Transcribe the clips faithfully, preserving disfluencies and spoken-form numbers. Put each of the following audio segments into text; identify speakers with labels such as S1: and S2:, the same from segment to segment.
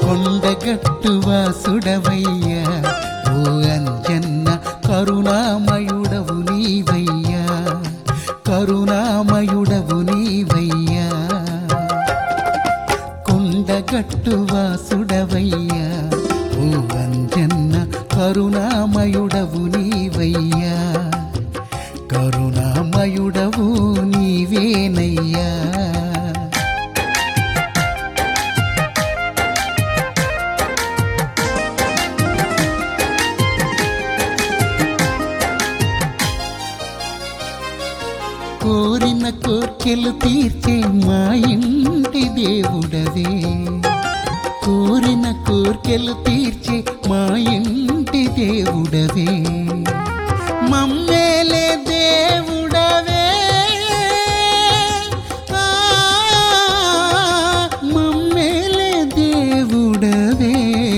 S1: కొండగట్టు వాసుడవయ్యా ఓ అంజన్న కరుణామయుడవు నీవయ్యా కరుణామయుడవు నీవయ్యా కొండగట్టు వాసుడవయ్యా ఓ అంజన్న కరుణామయుడవు నీవయ్యా కరుణామయుడవు నీవేనయ్యా కోరిన కోర్కెలు తీర్చే మా ఇంటి దేవుడవే కోరిన కోర్కెలు తీర్చే మా ఇంటి దేవుడవే మమ్మేలే దేవుడవే మమ్మేలే దేవుడవే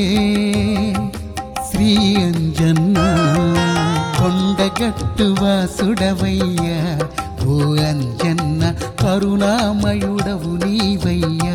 S1: శ్రీ అంజన్న కొండగట్టు వాసుడవయ్యా ఓ అంజన్న కరుణామయుడవు నీవయ్యా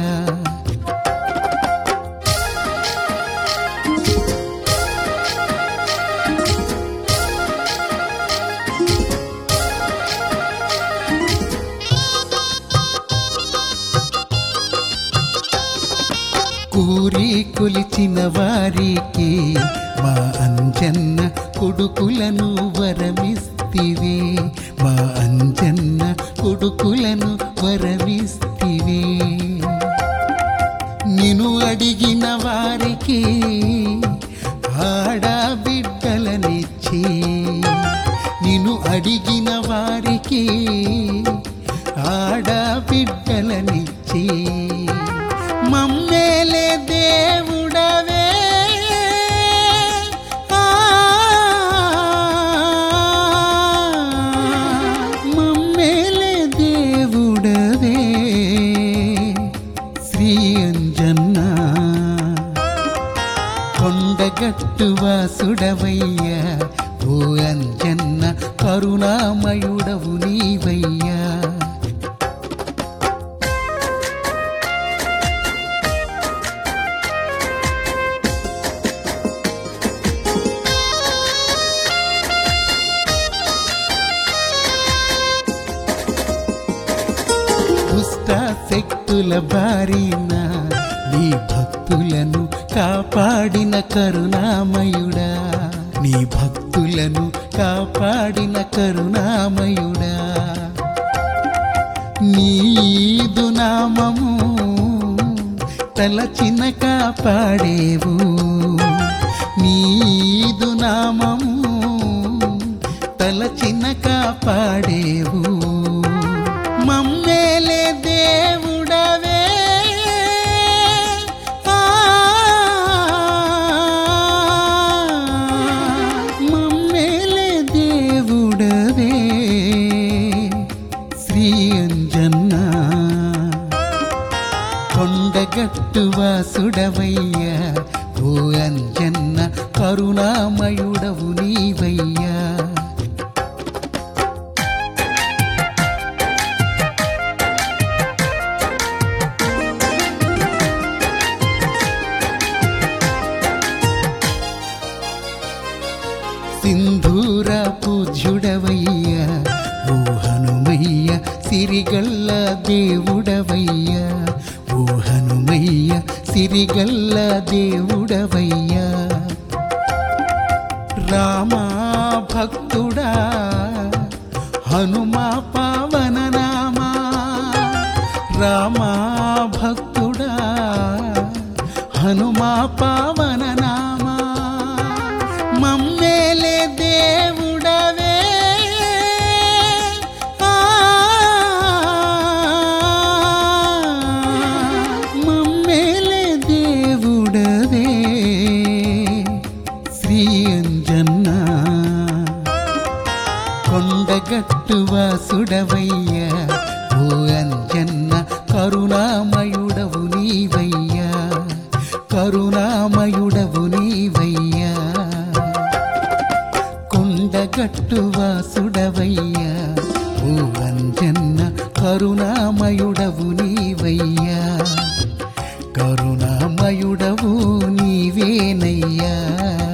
S1: కూరి కొలిచిన వారికి మా అంజన్న కొడుకులను వరమిస్తివే మా అంజన్న కొడుకులను వరమిస్తివే నిన్ను అడిగిన వారికి ఆడబిడ్డలనిచ్చి నిన్ను అడిగిన వారికి ఆడబిడ్డలనిచ్చి మమ్మేలే దేవుడవే మమ్మేలే దేవుడవే శ్రీ అంజన్న కొండగట్టు వాసుడవయ్యా ఓ అంజన్న కరుణామయుడవు నీవయ్యా శక్తుల బారిన నీ భక్తులను కాపాడిన కరుణామయుడా నీ భక్తులను కాపాడిన కరుణామయుడా నీదు నామము తలచిన కాపాడేవు నీదు నామము తలచిన కాపాడేవు మమ్మేలే దేవుడవే మమ్మేలే దేవుడవే శ్రీ అంజన్న కొండగట్టు వాసుడవయ్యా ఓ అంజన్న కరుణామయుడవు నీవయ్యా సింధూర పూజ్యుడవయ్యా ఓ హనుమయ్య సిరిగల్ల దేవుడవయ్యా ఓ హనుమయ్య సిరిగల్ల దేవుడవయ్యా రామా భక్తుడా హనుమా పావన నామా రామా భక్తుడా హనుమా పావన నామా మమ్మేలే దేవుడవే మమ్మేలే దేవుడవే శ్రీ అంజన్న కొండగట్టు వాసుడవయ్యా ఓ అంజన్న కరుణామయుడవు నీవయ్యా కరుణామయుడవు నీవయ్యా కొండగట్టు వాసుడవయ్యా ఓ అంజన్న కరుణామయుడవు నీవయ్యా కరుణామయుడవు నీవయ్యా